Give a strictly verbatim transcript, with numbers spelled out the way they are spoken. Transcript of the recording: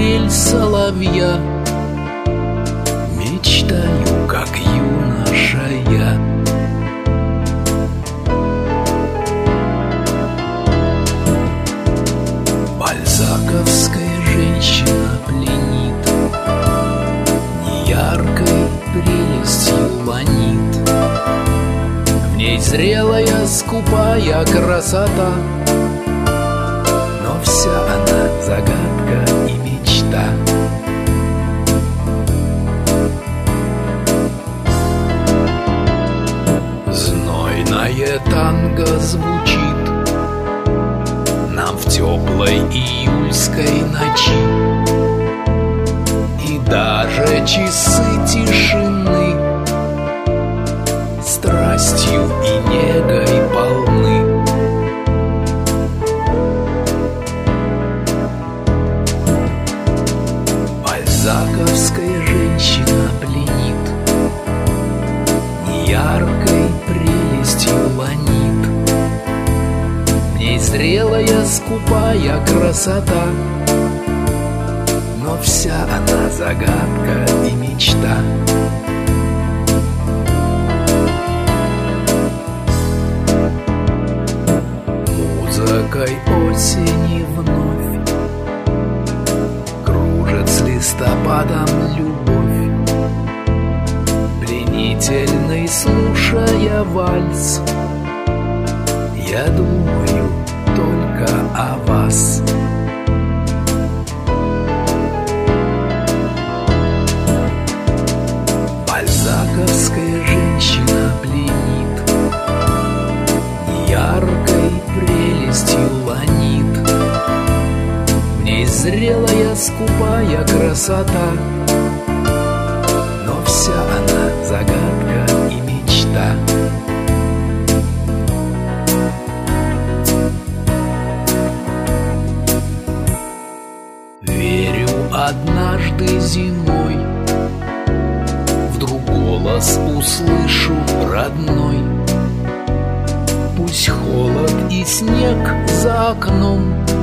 трель соловья. Мечтаю, как юноша я. Бальзаковская женщина пленит, неяркой прелестью ланит. В ней зрелая, скупая красота, но вся она загадка и мечта. Знойное танго звучит нам в теплой июльской ночи, и даже часы тишины страстью и негой полны. Бальзаковская женщина пленит, неяркой прелестью ланит. В ней зрелая, скупая красота, но вся она загадка и мечта. Музыкой осени вновь кружит с листопадом любовь, пленительный, слушая вальс. Я думаю только о вас. Бальзаковская женщина пленит, неяркой прелестью ланит. В ней зрелая, скупая красота, но вся она загадка и мечта. Верю, однажды зимой вдруг голос услышу родной. Пусть холод и снег за окном